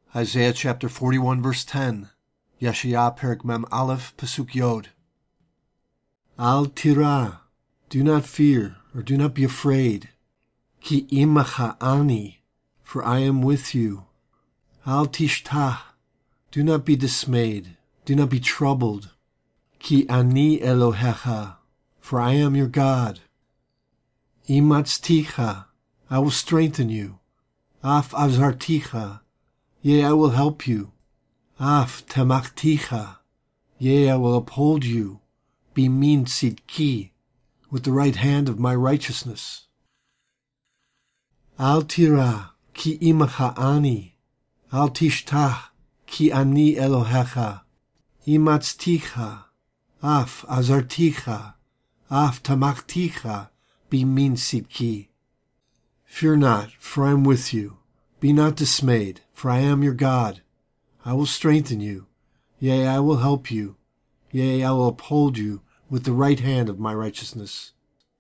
Isaiah chapter 41 verse 10. Yeshaya Perek Mem Aleph Pasuk Yod. Al tira, do not fear, or do not be afraid. Ki imacha ani, for I am with you. Al tishtah, do not be dismayed, do not be troubled. Ki ani Elohecha, for I am your God. Imatzticha, I will strengthen you. Af azarticha, yea, I will help you. Af temachticha, yea, I will uphold you. Bimin sidki, with the right hand of my righteousness. Al tira, ki imacha ani. Al tishtah, ki ani Elohecha. Imatzticha, af azarticha, af tamachticha, bimin sidki. Fear not, for I am with you. Be not dismayed, for I am your God. I will strengthen you. Yea, I will help you. Yea, I will uphold you with the right hand of my righteousness.